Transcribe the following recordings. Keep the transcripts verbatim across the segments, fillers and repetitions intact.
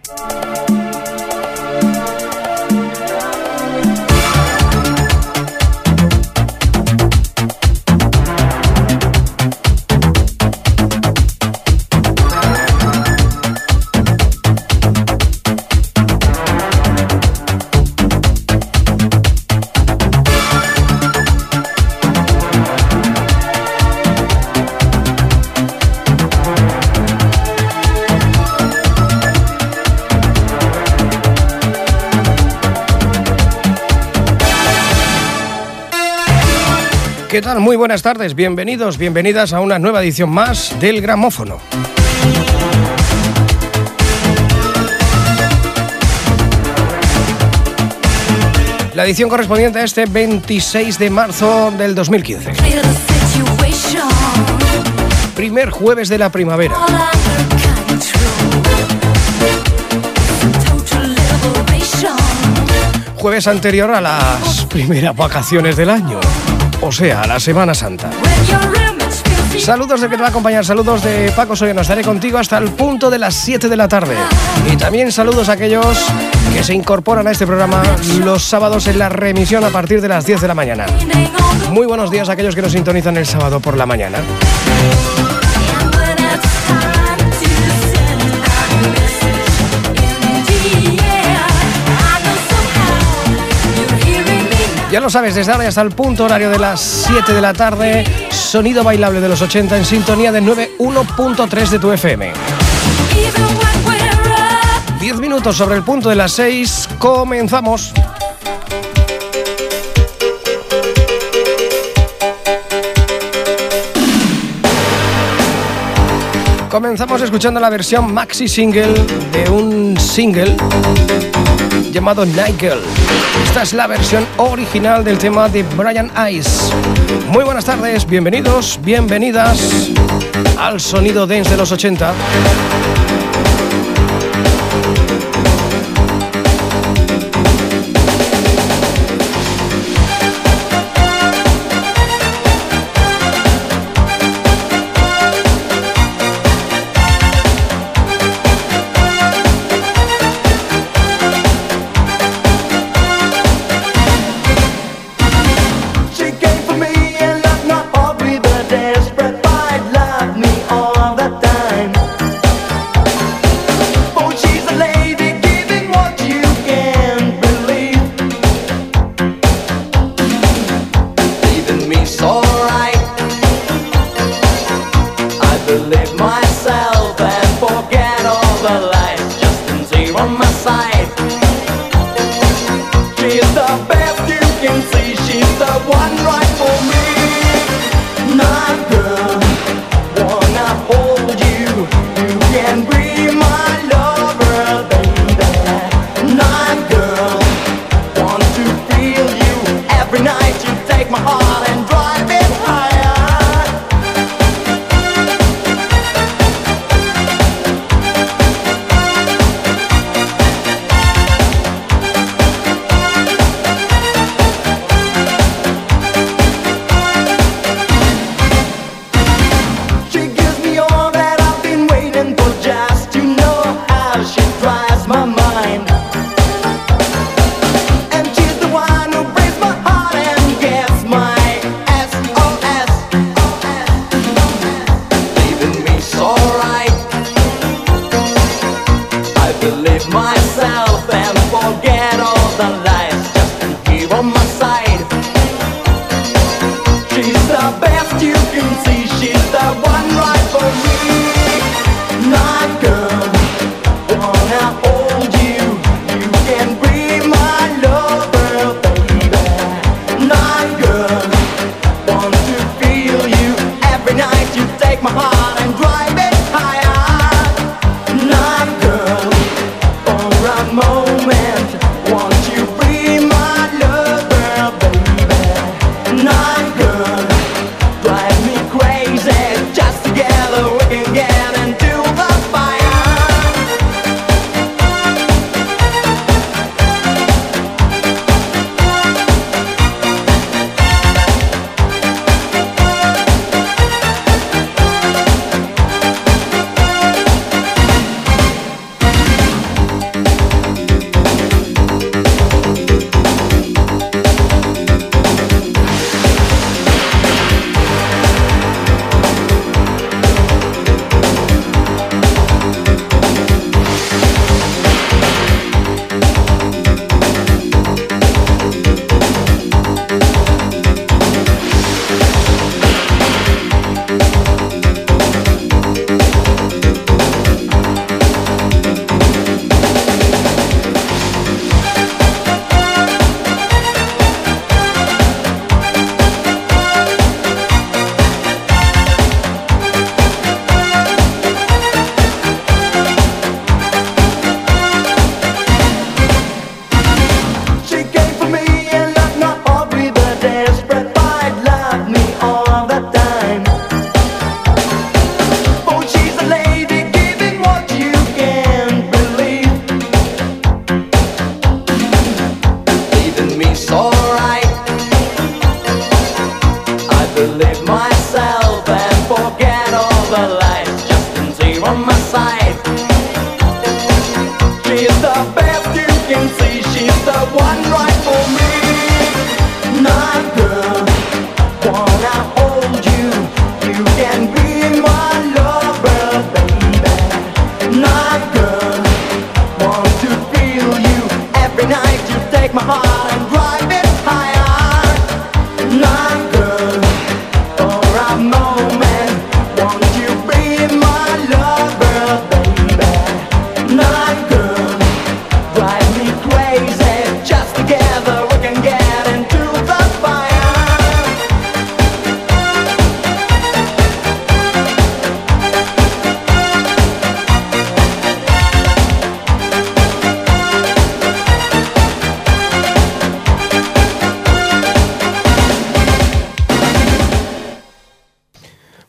¿Qué tal? Muy buenas tardes, bienvenidos, bienvenidas a una nueva edición más del Gramófono. La edición correspondiente a este veintiséis de marzo del dos mil quince. Primer jueves de la primavera. Jueves anterior a las primeras vacaciones del año. O sea, la Semana Santa. Saludos de que te va a acompañar, saludos de Paco Soriano. Estaré contigo hasta el punto de las siete de la tarde. Y también saludos a aquellos que se incorporan a este programa los sábados en la remisión a partir de las diez de la mañana. Muy buenos días a aquellos que nos sintonizan el sábado por la mañana. Ya lo sabes, desde ahora hasta el punto horario de las siete de la tarde, sonido bailable de los ochenta en sintonía de noventa y uno punto tres de tu F M. diez minutos sobre el punto de las seis, comenzamos. Comenzamos escuchando la versión maxi single de un single llamado Night Girl. Esta es la versión original del tema de Brian Ice. Muy buenas tardes, bienvenidos, bienvenidas al sonido dance de los ochenta. Moment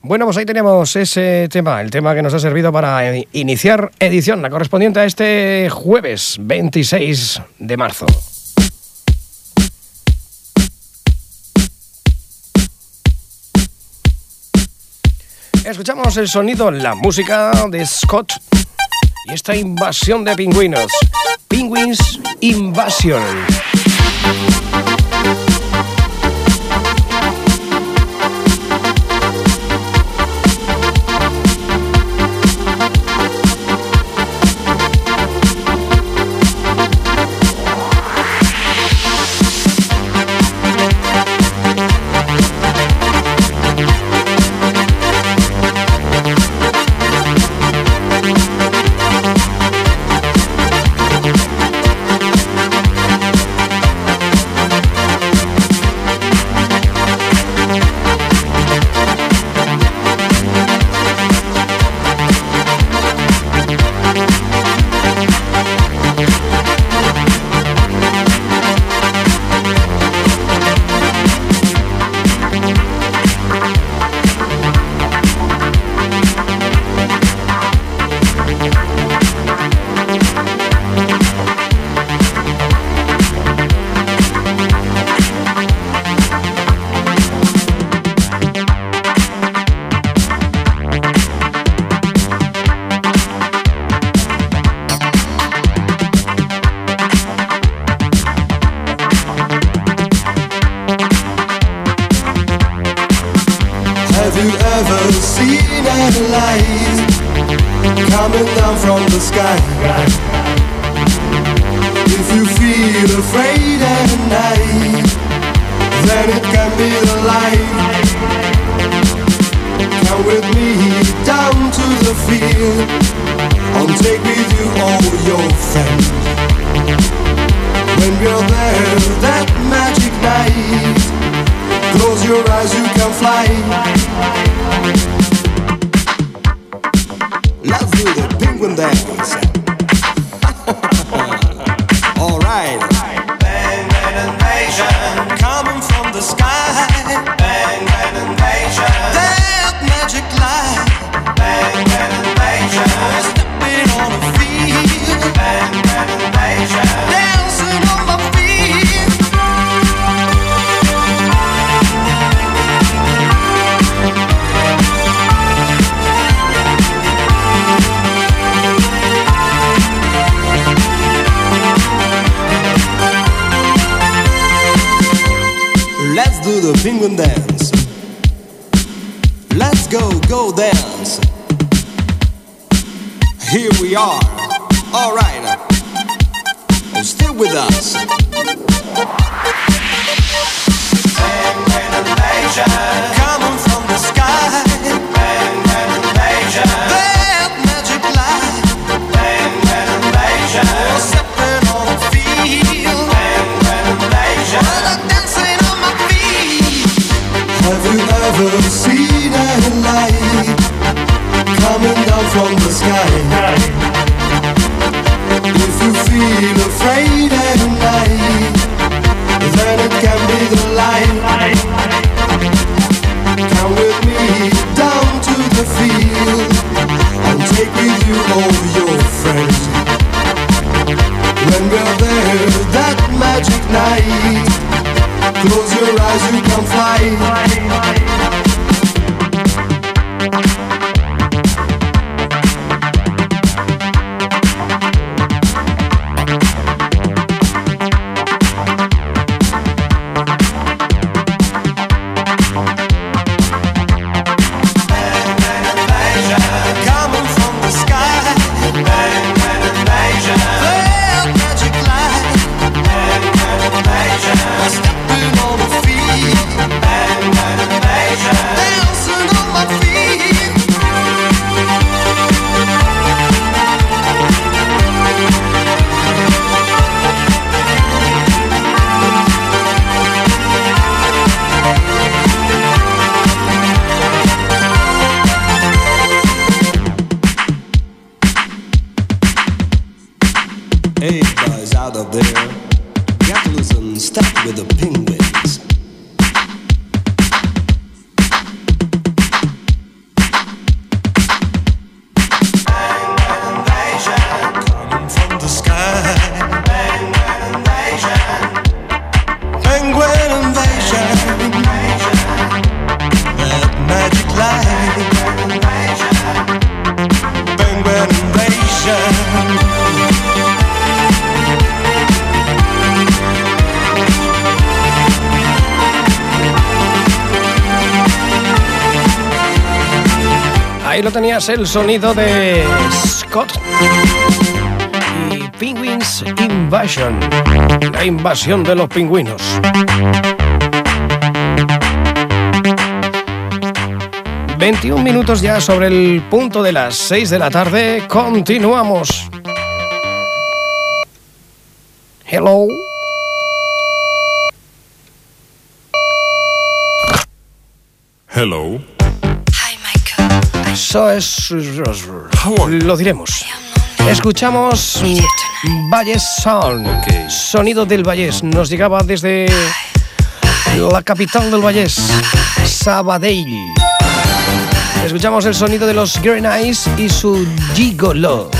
Bueno, pues ahí tenemos ese tema, el tema que nos ha servido para iniciar edición, la correspondiente a este jueves veintiséis de marzo. Escuchamos el sonido, la música de Scott y esta invasión de pingüinos. Penguins Invasion. Penguin dance. Let's go, go dance. Here we are. All right. Stay with us. Penguin invasion. Coming from the sky. Penguin invasion. That magic light. Penguin invasion. We're stepping on the field. Penguin invasion. Well, dancing on my feet. Have you ever seen a light coming down from the sky? If you feel afraid at night, then it can be the light. Come with me down to the field and take with you all your friends. When we're there that magic night, close your eyes, you can fly. Hey boys out of there, got to loosen step with the penguins. Ahí lo tenías, el sonido de Scott y Penguins Invasion, la invasión de los pingüinos. veintiún minutos ya sobre el punto de las seis de la tarde. Continuamos. Hello. Hello. Hi, Michael. Eso es... Lo diremos. Escuchamos Vallés Sound. Ok. Sonido del Vallés. Nos llegaba desde la capital del Vallés, Sabadell. Escuchamos el sonido de los Green Eyes y su Gigolo.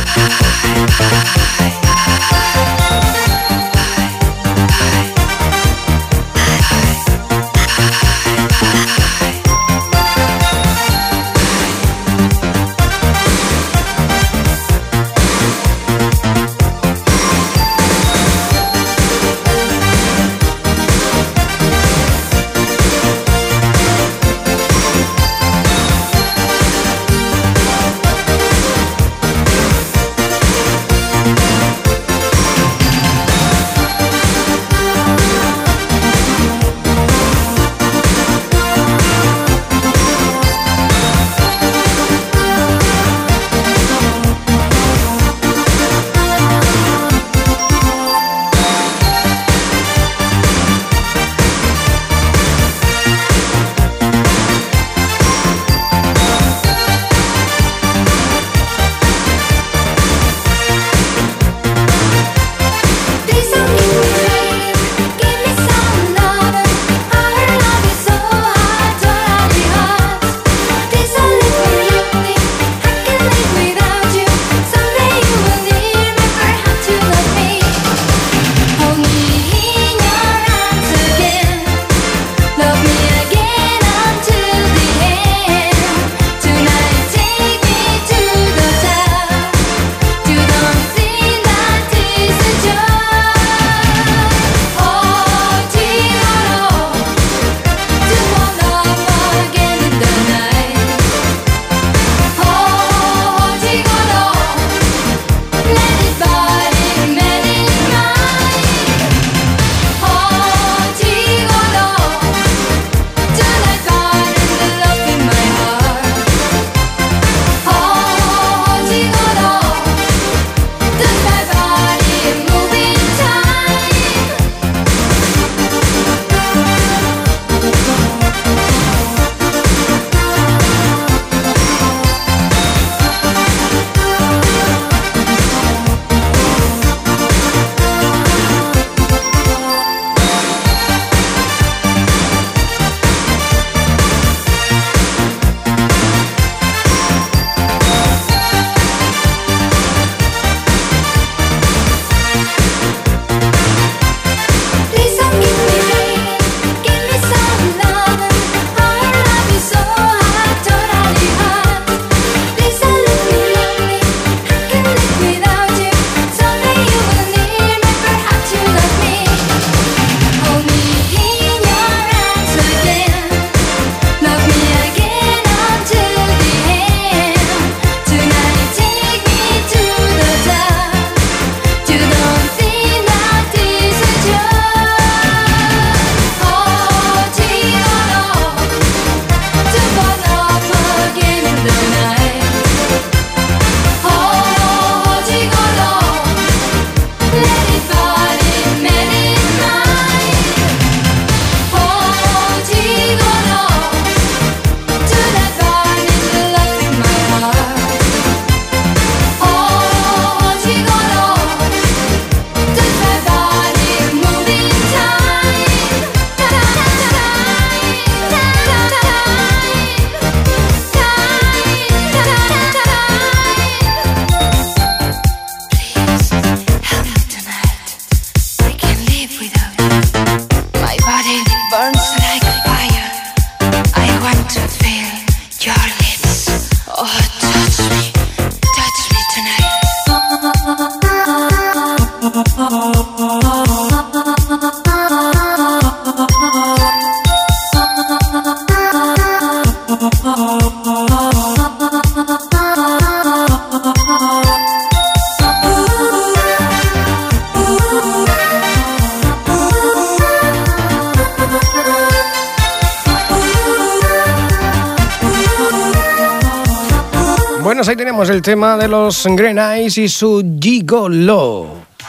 Bueno, ahí tenemos el tema de los Green Eyes y su Gigolo.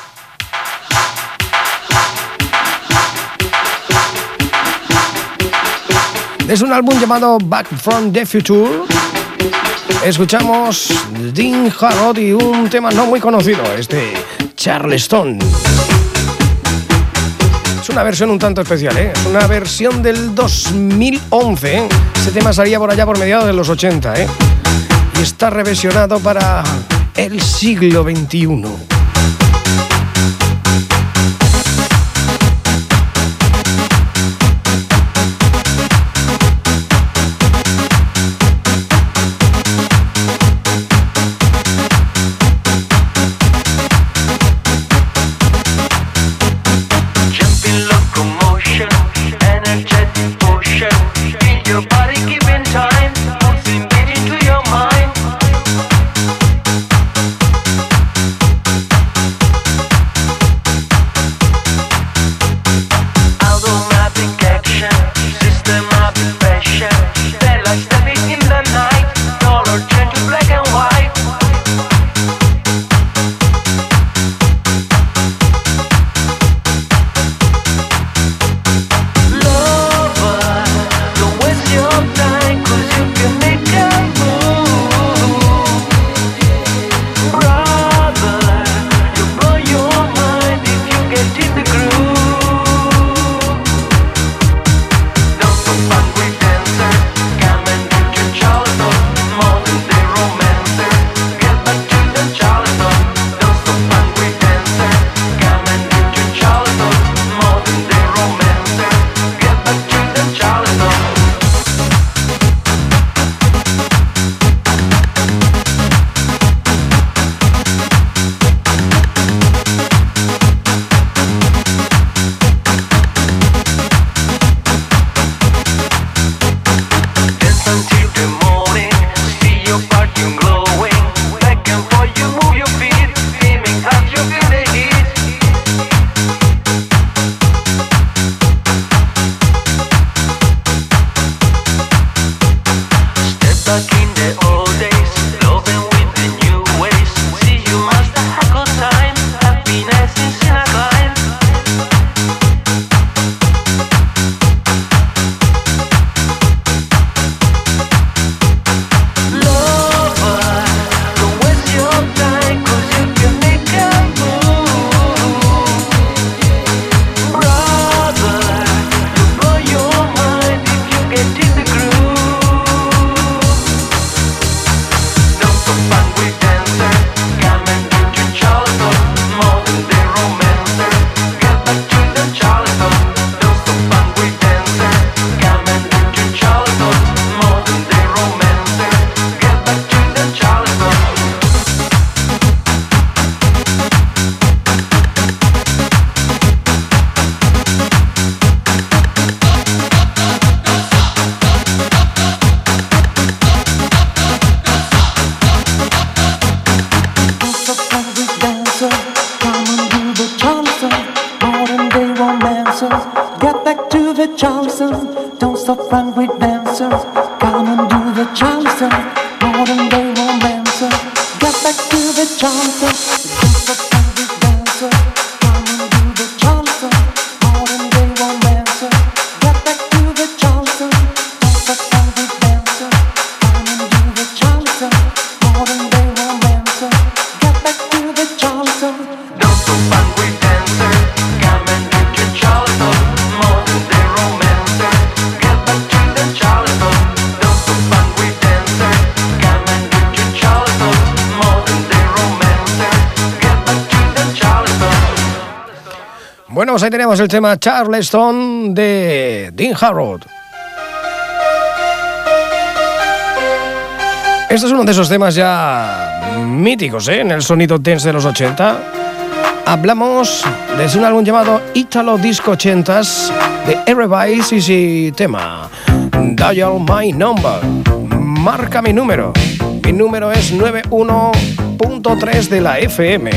Es un álbum llamado Back from the Future. Escuchamos Dean Harrod y un tema no muy conocido, este Charleston. Es una versión un tanto especial, ¿eh? Es una versión del dos mil once, ¿eh? Ese tema salía por allá por mediados de los ochenta, ¿eh? Y está reversionado para el siglo veintiuno. Bueno, pues ahí tenemos el tema Charleston de Dean Harrod. Este es uno de esos temas ya míticos, ¿eh? En el sonido dance de los ochenta. Hablamos de un álbum llamado Italo Disco ochentas de Everybody's y tema Dial My Number. Marca mi número. Mi número es noventa y uno punto tres de la F M.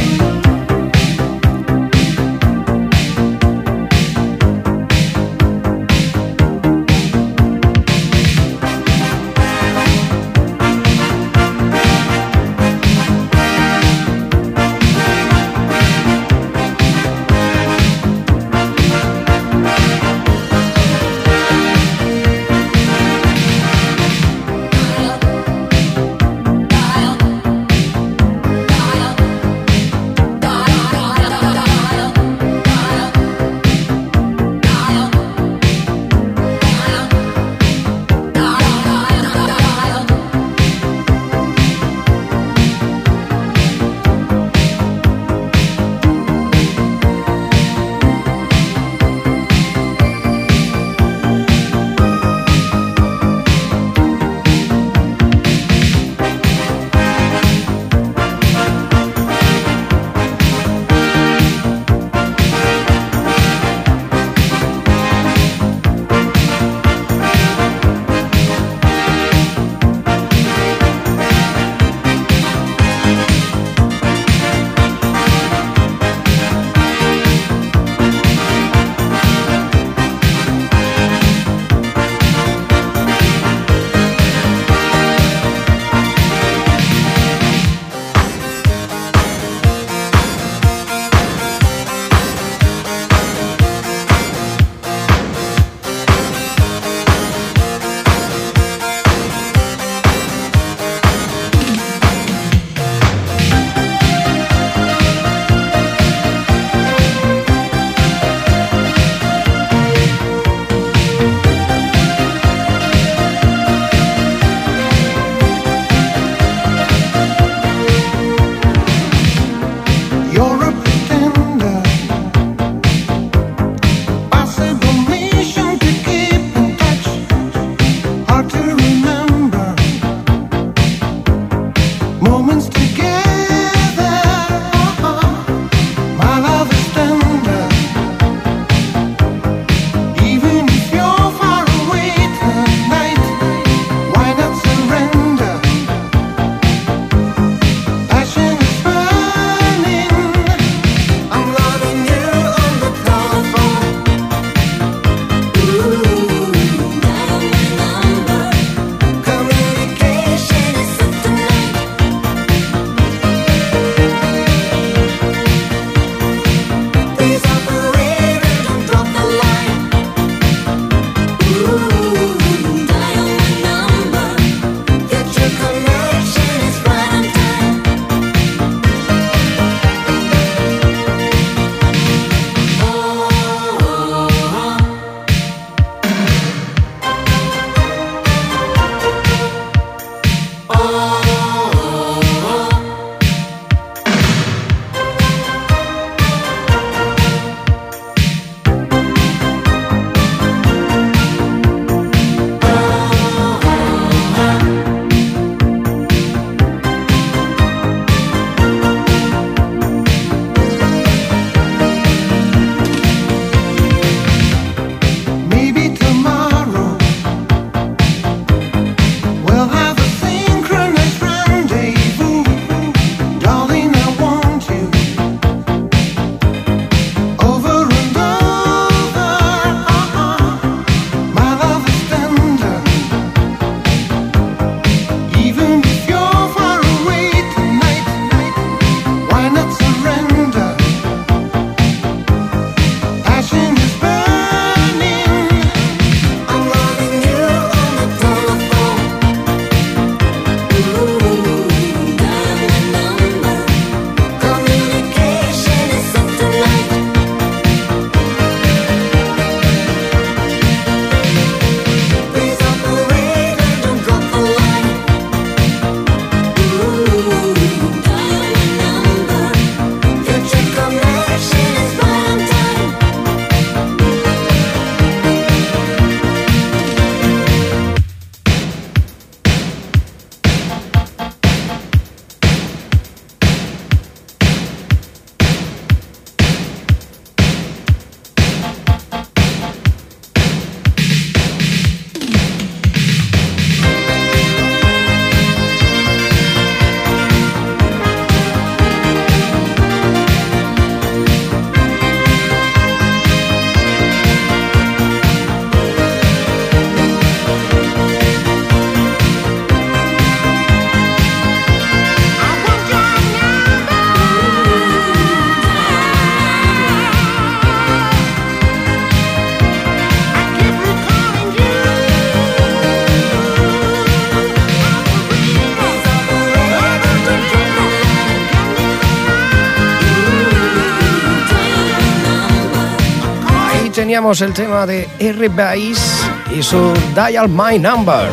teníamos el tema de R. Bass y su Dial My Number.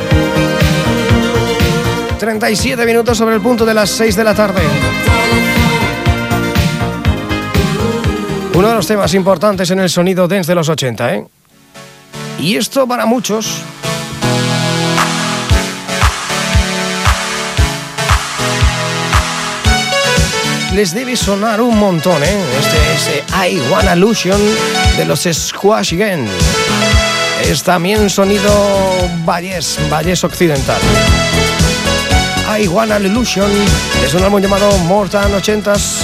treinta y siete minutos sobre el punto de las seis de la tarde. Uno de los temas importantes en el sonido dance de los ochenta, ¿eh? Y esto para muchos les debe sonar un montón, ¿eh? Este es eh, I Wanna Illusion de los Squash Gang. Es también sonido Vallés, Vallés Occidental. I Wanna Illusion es un álbum llamado More Than ochentas.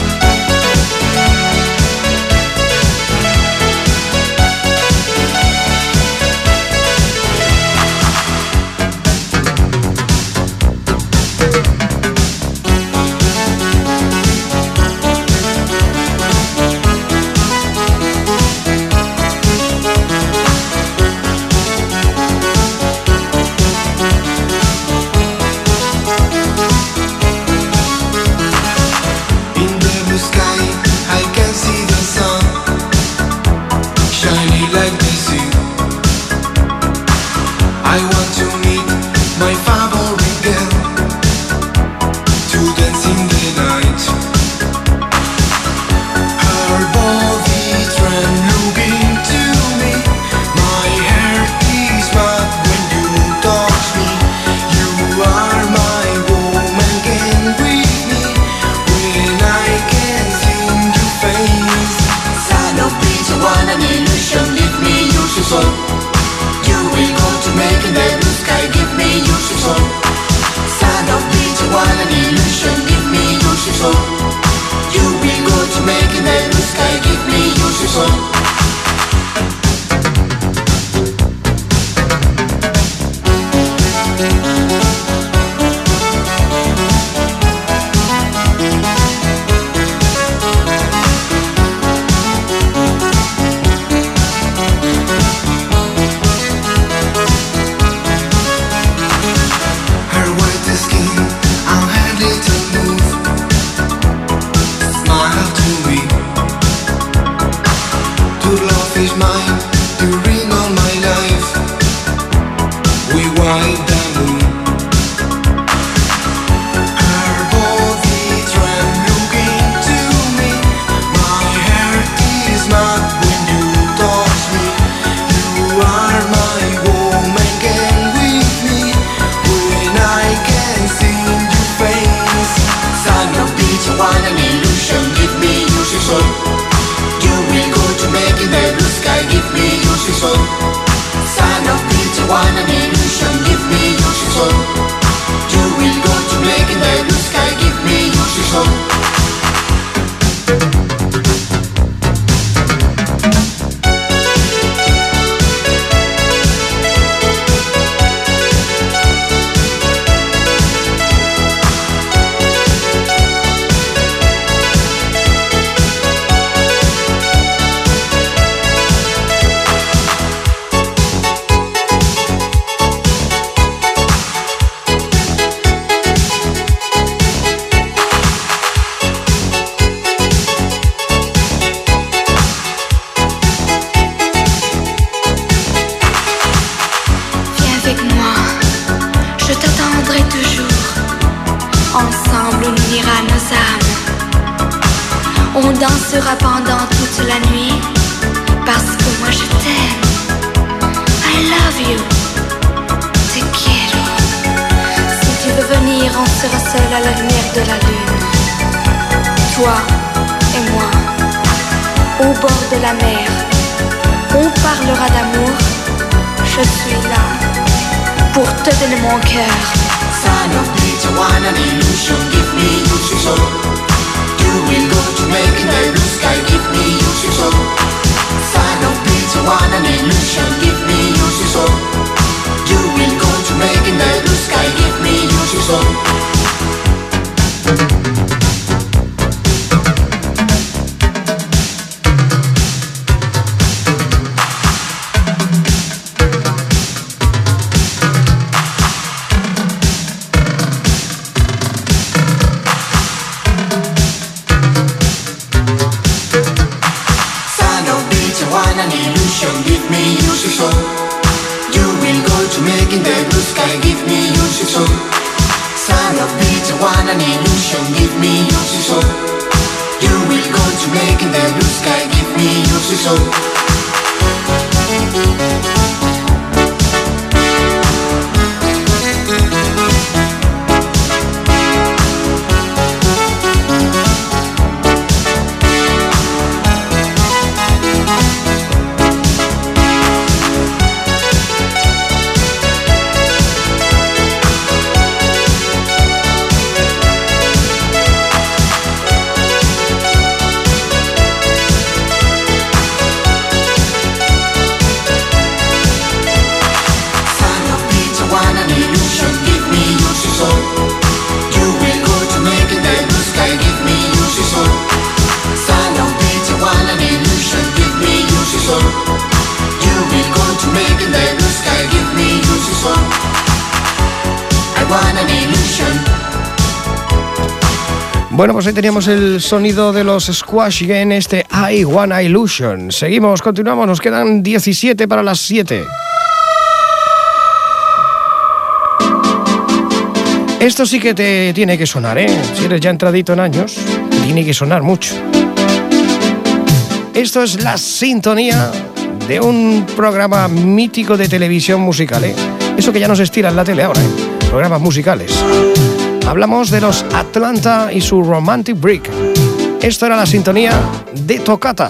blue sky, give me your soul. Son of Peter, one an illusion, give me your soul. You will go to make in the blue sky, give me your soul. Bueno, pues ahí teníamos el sonido de los Squash en este I Wanna Illusion. Seguimos, continuamos, nos quedan diecisiete para las siete. Esto sí que te tiene que sonar, ¿eh? Si eres ya entradito en años, tiene que sonar mucho. Esto es la sintonía de un programa mítico de televisión musical, ¿eh? Eso que ya no se estira en la tele ahora, ¿eh? Programas musicales. Hablamos de los Atlanta y su Romantic Brick. Esto era la sintonía de Toccata.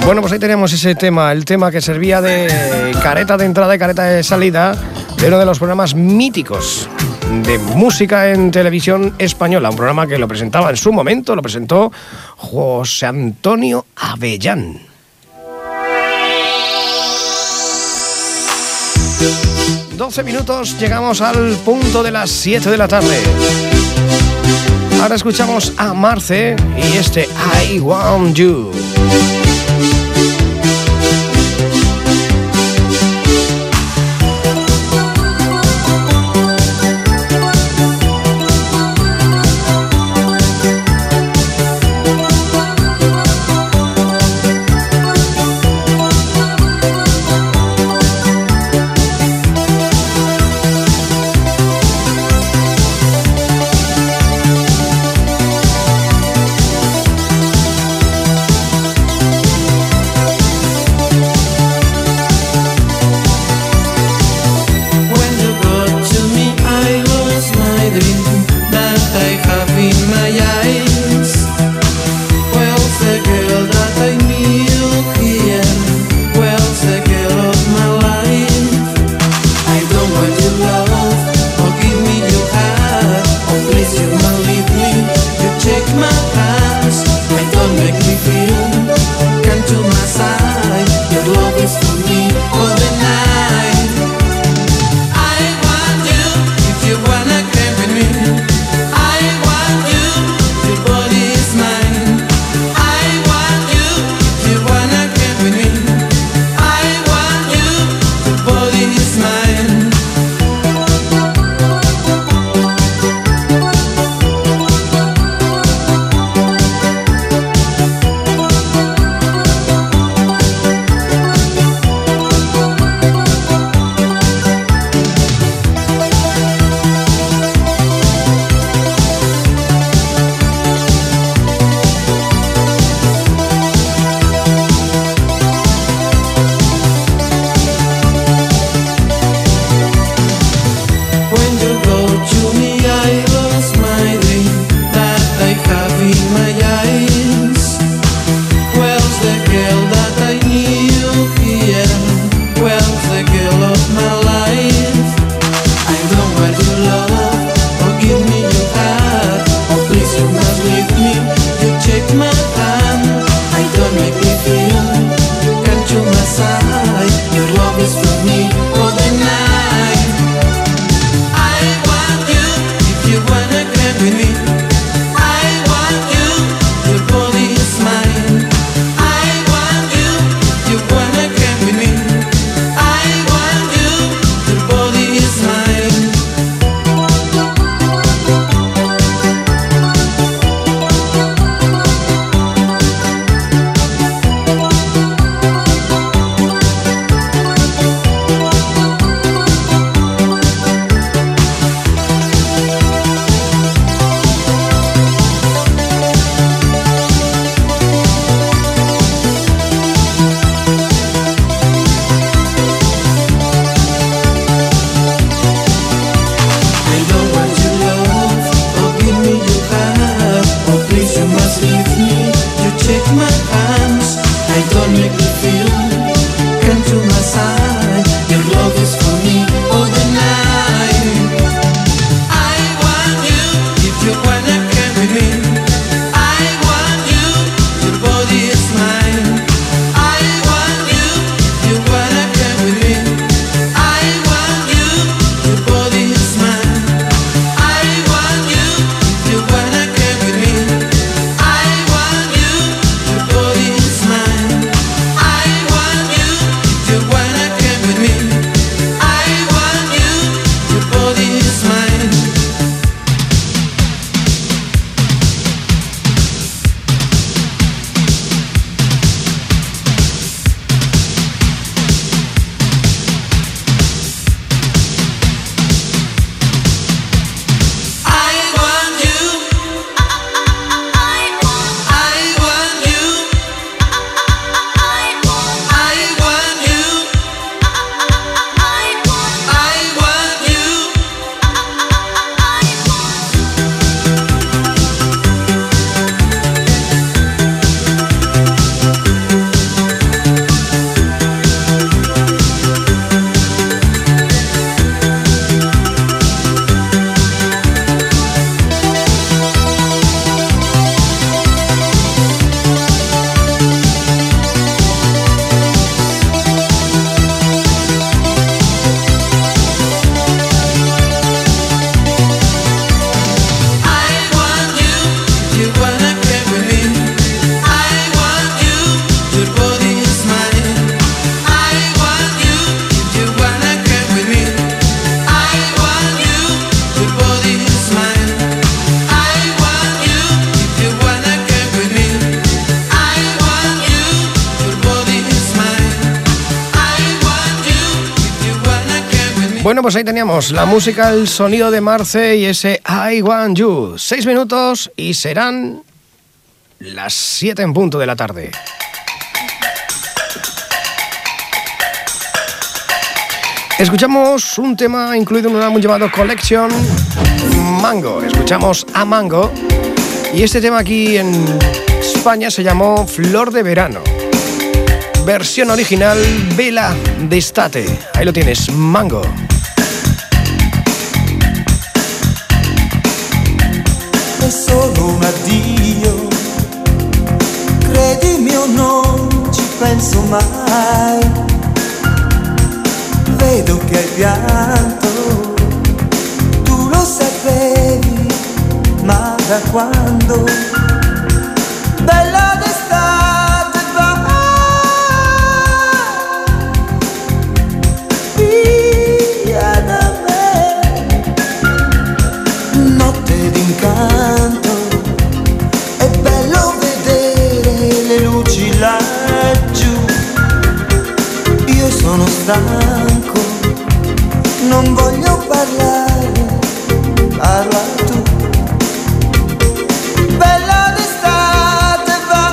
Bueno, pues ahí tenemos ese tema, el tema que servía de careta de entrada y careta de salida de uno de los programas míticos de música en televisión española, un programa que lo presentaba en su momento, lo presentó José Antonio Avellán. doce minutos, llegamos al punto de las siete de la tarde. Ahora escuchamos a Marce y este I Want You. Bueno, pues ahí teníamos la música, el sonido de Marce y ese I Want You. Seis minutos y serán las siete en punto de la tarde. Escuchamos un tema incluido en un álbum llamado Collection, Mango. Escuchamos a Mango y este tema aquí en España se llamó Flor de Verano. Versión original, Vela d'Estate. Ahí lo tienes, Mango. È solo un addio, credimi o non ci penso mai. Vedo che hai pianto, tu lo sapevi, ma da quando? Bella d'estate va via da me, notte d'incanto, è bello vedere le luci laggiù. Io sono stanco, non voglio parlare, parla tu. Bella d'estate va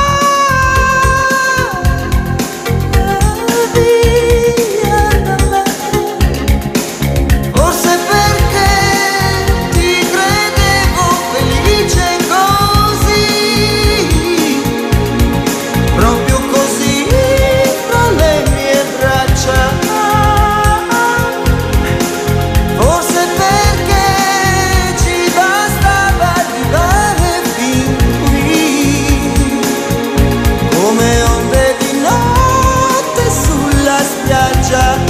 via da me, forse perché ti credevo felice così, proprio così fra le mie braccia. Forse perché ci bastava arrivare fin qui, come onde di notte sulla spiaggia.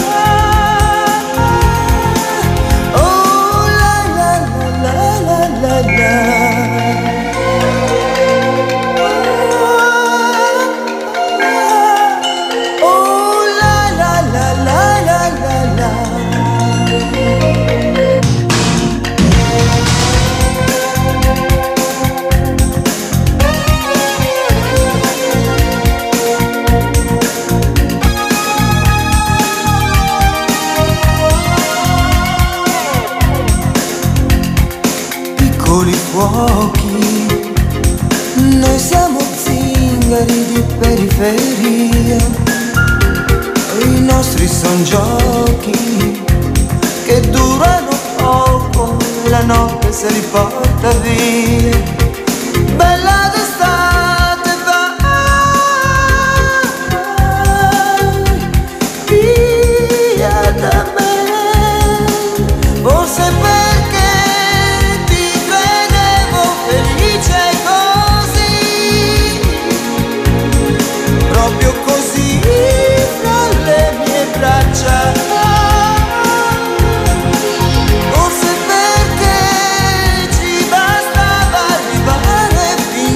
Oh la la la la la la. Oh la la la la la la la. Piccoli fuochi, noi siamo zingari di periferia, i nostri son giochi che durano poco e la notte se li porta via. Bella d'estate va via da me, forse perché ti credevo felice così, proprio così fra le mie braccia. Forse perché ci bastava arrivare fin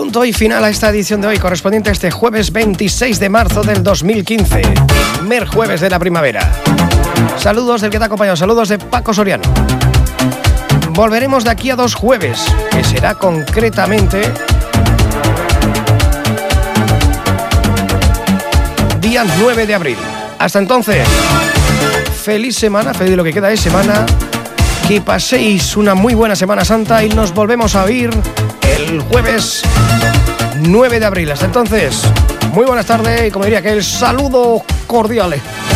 punto y final a esta edición de hoy, correspondiente a este jueves veintiséis de marzo del dos mil quince, primer jueves de la primavera. Saludos del que te ha acompañado, saludos de Paco Soriano. Volveremos de aquí a dos jueves, que será concretamente día nueve de abril. Hasta entonces, feliz semana, feliz lo que queda de semana, que paséis una muy buena Semana Santa y nos volvemos a oír el jueves nueve de abril. Hasta entonces, muy buenas tardes y como diría que el saludo cordial.